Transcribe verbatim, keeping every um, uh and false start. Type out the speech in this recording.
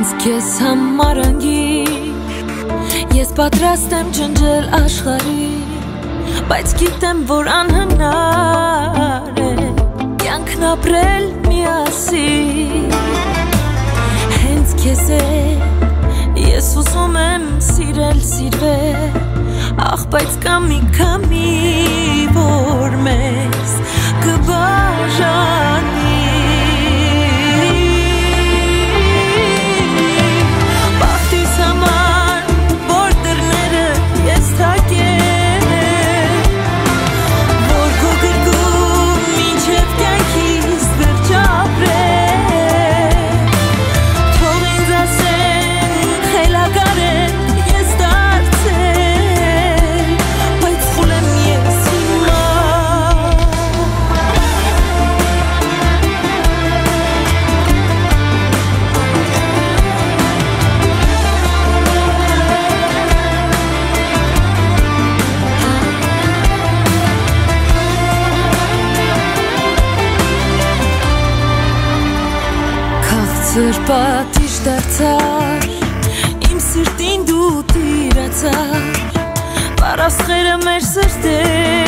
Հենց քեզ համար անգիր ես պատրաստ եմ ջնջել աշխարհի, բայց գիտեմ, որ անհնար է կյանքն ապրել միասին։ Հենց քեզ է ես ուզում եմ սիրել, սիրվել, ախ բայց կամի կամի որ մեզ կբաժանի։ Բախտիս համար որ դռները ես թակել, որ քո գրկում մինչև կյանքիս վերջ ապրել, թող ինձ ասեն խելագար եմ ես դարձել, բայց խուլ եմ ես հիմա։ Քաղցր պատիժ դարձար իմ սրտին դու տիրացար, պարասխերը մեր սրտեր